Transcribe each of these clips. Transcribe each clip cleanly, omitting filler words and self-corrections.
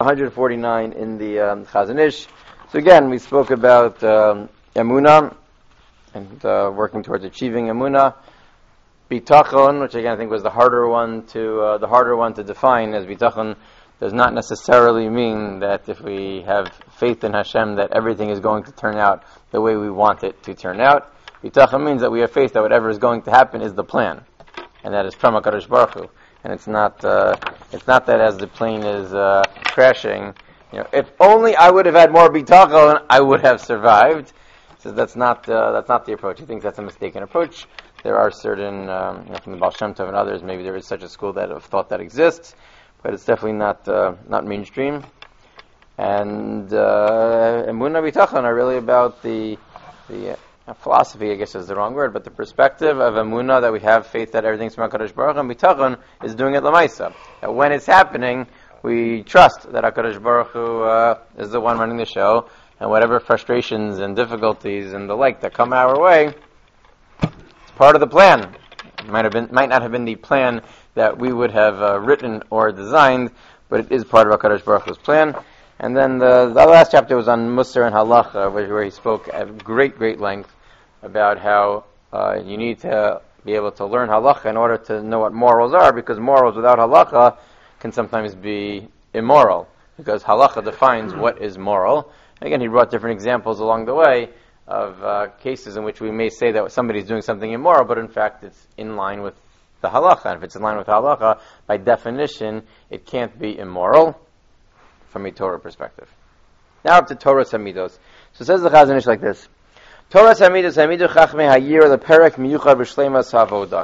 149 in the Chazon Ish. So again, we spoke about Emunah and working towards achieving Emunah. Bitachon, which again I think was the harder one to define, as bitachon does not necessarily mean that if we have faith in Hashem that everything is going to turn out the way we want it to turn out. Bitachon means that we have faith that whatever is going to happen is the plan, and that is from HaKadosh Baruch Hu. And it's not that as the plane is crashing, if only I would have had more bitachon, I would have survived. So that's not the approach. He thinks that's a mistaken approach. There are certain, from the Baal Shem Tov and others, maybe there is such a school that have thought that exists, but it's definitely not mainstream. And Emunah Bitachon are really about the philosophy, I guess is the wrong word, but the perspective of Emunah, that we have faith that everything's from HaKadosh Baruch Hu, and Bitachon is doing it Lamaisa. That when it's happening, we trust that HaKadosh Baruch Hu is the one running the show, and whatever frustrations and difficulties and the like that come our way, it's part of the plan. It might not have been the plan that we would have written or designed, but it is part of HaKadosh Baruch Hu's plan. And then the last chapter was on Musar and Halacha, where he spoke at great length about how you need to be able to learn Halacha in order to know what morals are, because morals without Halacha can sometimes be immoral, because Halacha defines what is moral. Again, he brought different examples along the way of cases in which we may say that somebody's doing something immoral, but in fact it's in line with the Halacha. And if it's in line with Halacha, by definition, it can't be immoral from a Torah perspective. Now up to Torah Hamidos. So it says the Chazon Ish like this: Torah Hamidos Hamidu Chachmei Hayir LePerek Miyuchad B'Shleimas Havoda.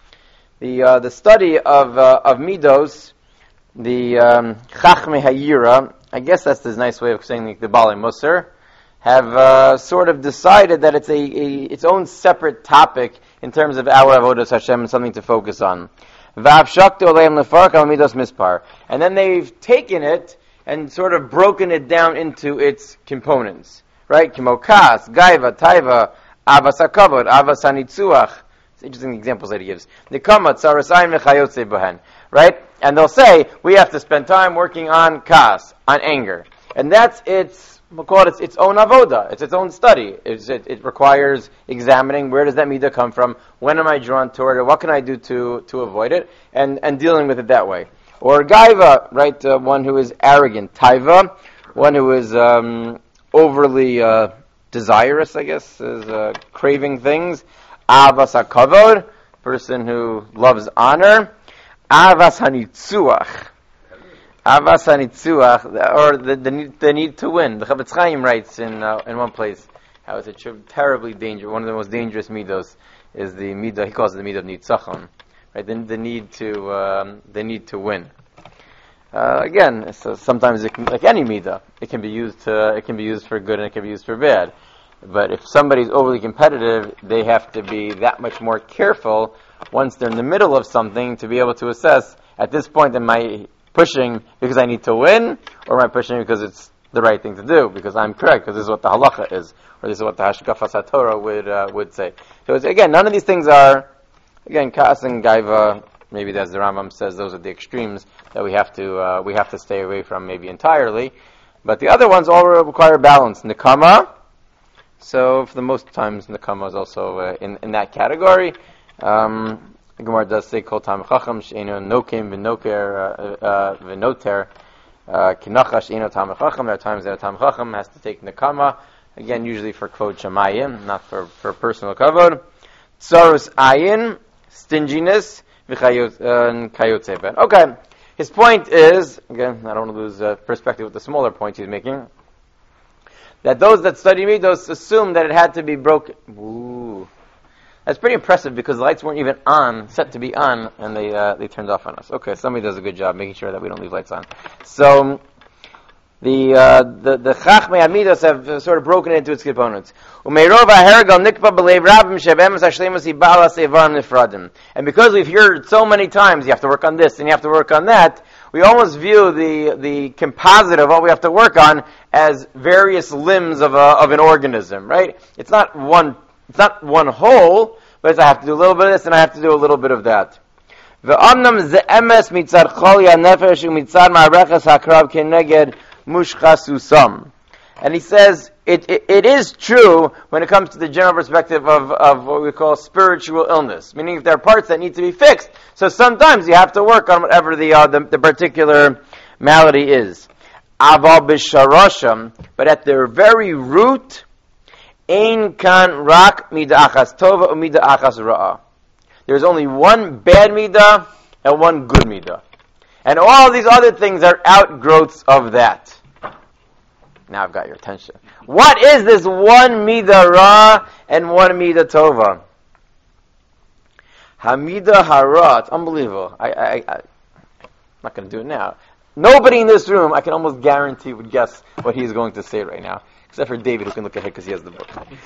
The study of Midos, the Chachmei Hayira, I guess that's the nice way of saying the Balei Musar, have sort of decided that it's its own separate topic in terms of our Avodas Hashem and something to focus on. Vav Shaktu Aleim Lefark Al Midos Mispar, and then they've taken it and sort of broken it down into its components, right? Kimokas, Gaiva, Taiva, Avas HaKavod, Avas HaNitzuach. It's interesting examples that he gives. Nikama, Tzarasayim, Nechayotze Bohen, right? And they'll say, we have to spend time working on kas, on anger. And that's we'll call it its own avoda. It's its own study. It requires examining where does that midah come from, when am I drawn toward it, what can I do to avoid it, and dealing with it that way. Or gaiva, right, one who is arrogant. Taiva, one who is overly desirous, I guess, is craving things. Avas hakavod, person who loves honor. Avas hanitzuach. Avas hanitzuach, or the need to win. The Chavetz Chaim writes in one place how it's terribly dangerous. One of the most dangerous midos is the midah. He calls it the midah of nitzachon. Right, the need to win. Again, so sometimes it can, like any midah, it can be used for good and it can be used for bad. But if somebody's overly competitive, they have to be that much more careful once they're in the middle of something to be able to assess, at this point, am I pushing because I need to win, or am I pushing because it's the right thing to do, because I'm correct, because this is what the halacha is, or this is what the Hashkafas HaTorah would say. So again, none of these things are, again, Kas and Gaiva, maybe as the Rambam says, those are the extremes that we have to stay away from maybe entirely. But the other ones all require balance. Nikama, so for the most times, Nikama is also in that category. The Gemara does say, Kol Tam Chacham, She'eno Nokim V'Noter, Kinacha She'eno Tam Chacham. There are times that a Tam Chacham has to take Nikama, again, usually for Kvod Shamayim, not for personal kavod. Tsarus Ayin, stinginess, Kayotze Ben. Okay, his point is, again, I don't want to lose perspective with the smaller point he's making, that those that study Midos assume that it had to be broken. Ooh. That's pretty impressive, because the lights weren't even set to be on, and they turned off on us. Okay, somebody does a good job making sure that we don't leave lights on. So, the Chachmei Amidos have sort of broken it into its components. And because we've heard so many times, you have to work on this and you have to work on that, we almost view the composite of what we have to work on as various limbs of an organism, right? It's not one whole, but it's I have to do a little bit of this and I have to do a little bit of that. Ve'amnam ze emes mitzad choli hanefesh u'mitzad ma'areches hakrav keneged mushchasusam. And he says, it is true when it comes to the general perspective of what we call spiritual illness. Meaning if there are parts that need to be fixed, so sometimes you have to work on whatever the particular malady is. Aval b'sharasham, but at their very root, ein kan rak mida achas tova umida achas ra'a. There's only one bad midah and one good midah. And all these other things are outgrowths of that. Now I've got your attention. What is this one midah ra and one midah tova? Hamida hara. It's unbelievable. I'm not going to do it now. Nobody in this room, I can almost guarantee, would guess what he's going to say right now. Except for David, who can look ahead because he has the book.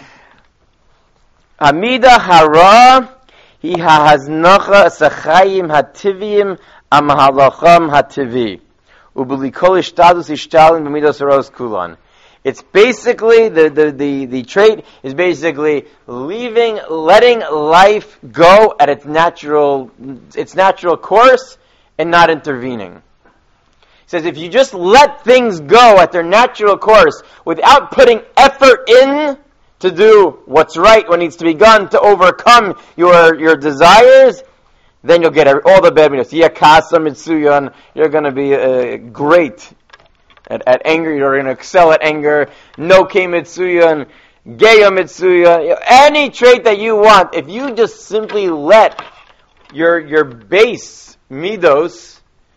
Hamida hara hi hahaznacha sachayim hativim amahalacham hativi ubelikol ishtadus ishtalin b'midos haros kulan. It's basically the trait is basically letting life go at its natural course and not intervening. He says if you just let things go at their natural course without putting effort in to do what's right, what needs to be done to overcome your desires, then you'll get all the bad midos. Yakasa mitsuyan, you're going to be great at anger. You're going to excel at anger. No ke mitsuyan, geya mitsuyan. Any trait that you want, if you just simply let your base midos,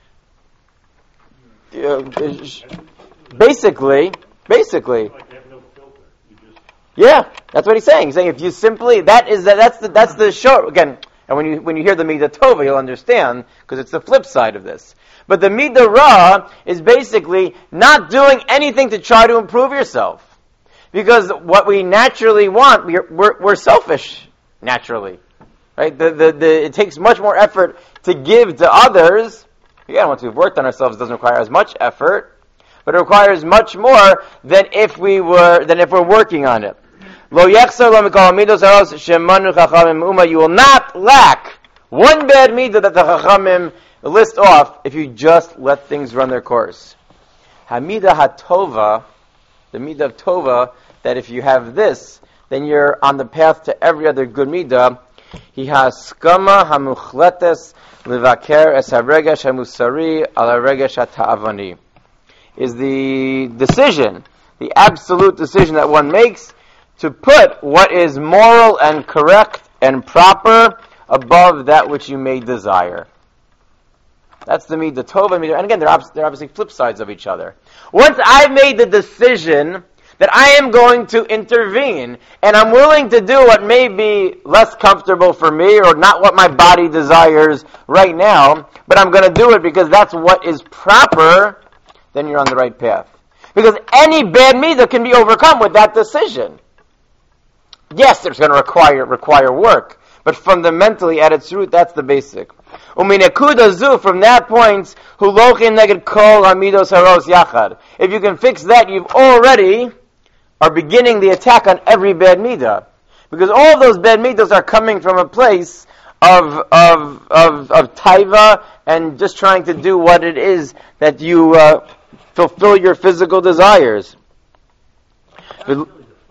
basically. Yeah, that's what he's saying. He's saying if you simply that's the short again. And when you hear the midah tova, you'll understand because it's the flip side of this. But the midah ra is basically not doing anything to try to improve yourself, because what we naturally want, we're selfish naturally, right? It takes much more effort to give to others. Again, once we've worked on ourselves, it doesn't require as much effort, but it requires much more than if we're working on it. Lo yechsar lo mikol midos haros shemanu chachamim uma. You will not lack one bad midah that the chachamim list off if you just let things run their course. Hamidah hatova, the midah of tova, that if you have this, then you're on the path to every other good midah. He has skama hamuchletes livaker es haregesh hamusari al haregesh hata'avani. Is the decision, the absolute decision that one makes to put what is moral and correct and proper above that which you may desire. That's the midah tova and midah. And again, they're obviously flip sides of each other. Once I've made the decision that I am going to intervene, and I'm willing to do what may be less comfortable for me or not what my body desires right now, but I'm going to do it because that's what is proper, then you're on the right path. Because any bad midah can be overcome with that decision. Yes, it's going to require work, but fundamentally at its root, that's the basic. Uminekuda zu, from that point, hulochin neged kol hamidos haros yachad. If you can fix that, you've already are beginning the attack on every bad midah, because all of those bad midos are coming from a place of taiva and just trying to do what it is that you fulfill your physical desires. But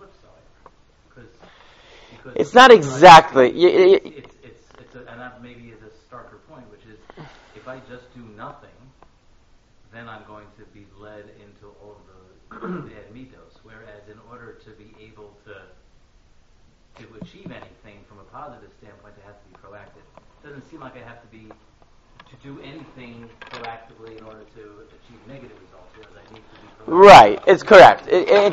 it's not exactly. And that maybe is a starker point, which is if I just do nothing, then I'm going to be led into all of the bad mitos. Whereas in order to be able to achieve anything from a positive standpoint, I have to be proactive. It doesn't seem like I have to do anything proactively in order to achieve negative results. Whereas I need to be proactive. Right, it's correct.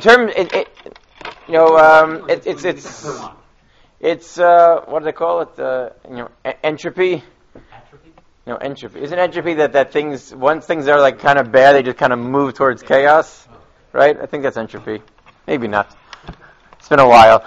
It's what do they call it? Entropy. Atrophy? No, entropy. Isn't entropy that things, once things are like kind of bad, they just kind of move towards chaos? Right? I think that's entropy. Maybe not. It's been a while.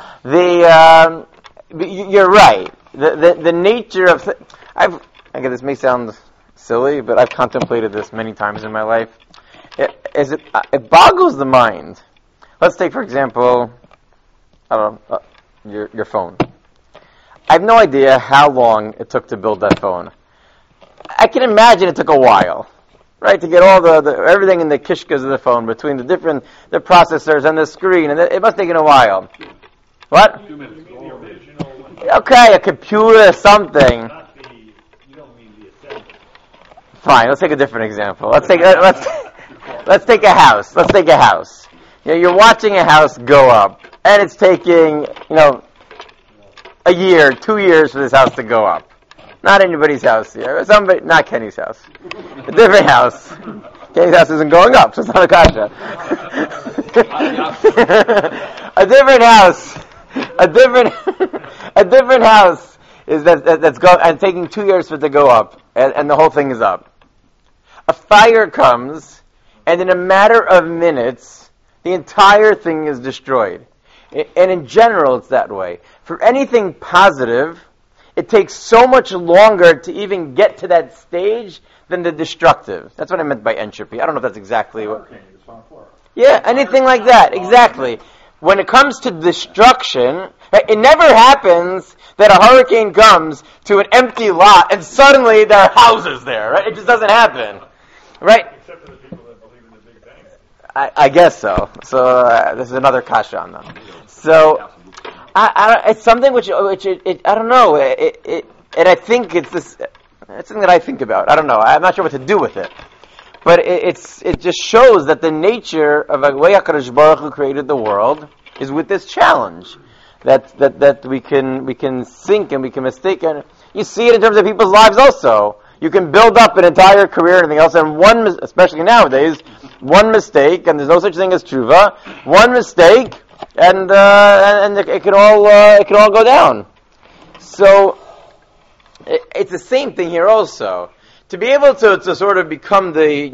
You're right. The nature of again, this may sound silly, but I've contemplated this many times in my life. It boggles the mind. Let's take, for example, I don't know, your phone. I have no idea how long it took to build that phone. I can imagine it took a while, right, to get all the everything in the kishkas of the phone between the processors and the screen, and it must have taken a while. What? 2 minutes. Okay, a computer, something. You don't mean the assembly. Fine, let's take a different example. Let's take a house. Let's take a house. You're watching a house go up, and it's taking, a year, 2 years for this house to go up. Not anybody's house here. Not Kenny's house. A different house. Kenny's house isn't going up, so it's not a kasha. A different house. A different house is that's going and taking 2 years for it to go up, and the whole thing is up. A fire comes, and in a matter of minutes, the entire thing is destroyed. And in general, it's that way. For anything positive, it takes so much longer to even get to that stage than the destructive. That's what I meant by entropy. I don't know if that's exactly what... Yeah, anything like that, exactly. When it comes to destruction, it never happens that a hurricane comes to an empty lot and suddenly there are houses there, right? It just doesn't happen, right? Except for the people that believe in the Big Bang. I guess so. So this is another kasha on them. So it's something which I don't know. And I think it's something that I think about. I don't know. I'm not sure what to do with it. But it just shows that the nature of the way HaKadosh Baruch Hu created the world is with this challenge that we can think and we can mistake. And you see it in terms of people's lives also. You can build up an entire career and everything else, and especially nowadays, one mistake, and there's no such thing as tshuva. One mistake, and it can all go down. So it's the same thing here also. To be able to sort of become the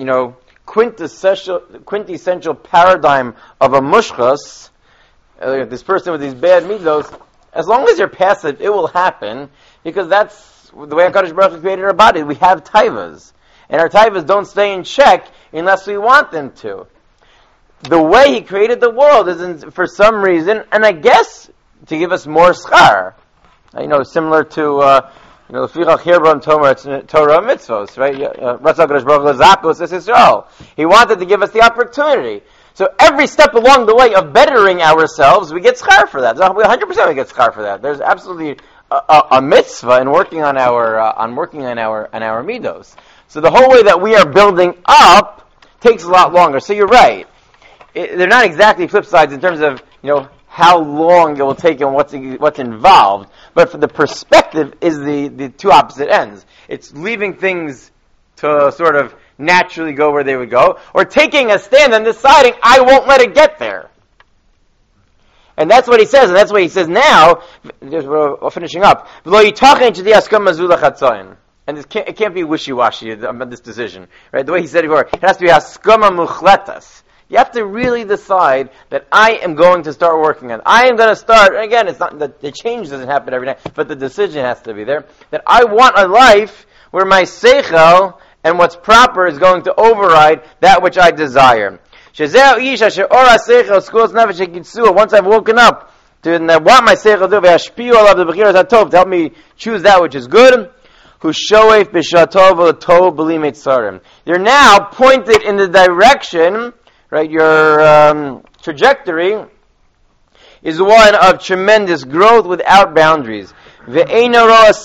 quintessential paradigm of a mushchas, this person with these bad midos, as long as you're passive, it will happen, because that's the way HaKadosh Baruch Hu created our body. We have taivas, and our taivas don't stay in check unless we want them to. The way He created the world is for some reason, and I guess to give us more schar. Similar to L'fichach hirbam Torah mitzvos, right? Ratzah HaKadosh Baruch Hu zakus es Yisrael. He wanted to give us the opportunity. So every step along the way of bettering ourselves, we get schar for that. 100% we get schar for that. There's absolutely a mitzvah in working on our midos. So the whole way that we are building up takes a lot longer. So you're right. They're not exactly flip sides in terms of how long it will take and what's involved. But for the perspective is the two opposite ends. It's leaving things to sort of naturally go where they would go, or taking a stand and deciding, I won't let it get there. And that's what he says, and that's what he says now. We're finishing up. And it can't be wishy-washy about this decision. Right? The way he said it before, it has to be haskama muchletas. You have to really decide that I am going to start working on it. I am going to start, and again, it's not that the change doesn't happen every day, but the decision has to be there, that I want a life where my seichel and what's proper is going to override that which I desire. Once I've woken up, and I want my seichel to help me choose that which is good, you're now pointed in the direction, right? Your trajectory is one of tremendous growth without boundaries. Maybe that's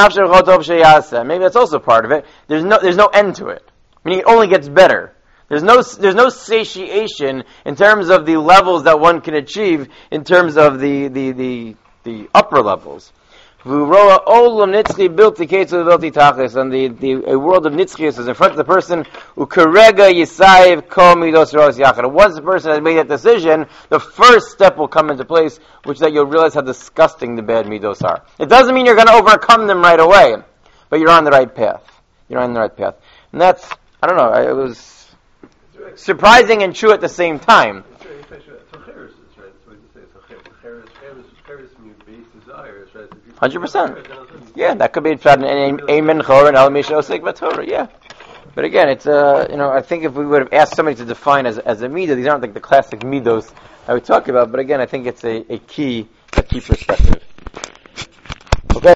also part of it. There's no end to it. Meaning it only gets better. There's no satiation in terms of the levels that one can achieve in terms of the upper levels. And the world of nitzchius is in front of the person who karega yisayiv kol midos ros yachad. Once the person has made that decision, the first step will come into place, which that you'll realize how disgusting the bad midos are. It doesn't mean you're going to overcome them right away, but you're on the right path. You're on the right path. And that's, I don't know, it was surprising and true at the same time. 100%. Yeah, that could be an amen chor and el misha osek b'torah. Yeah, but again, it's I think if we would have asked somebody to define as a midah, these aren't like the classic midos that we talk about. But again, I think it's a key perspective.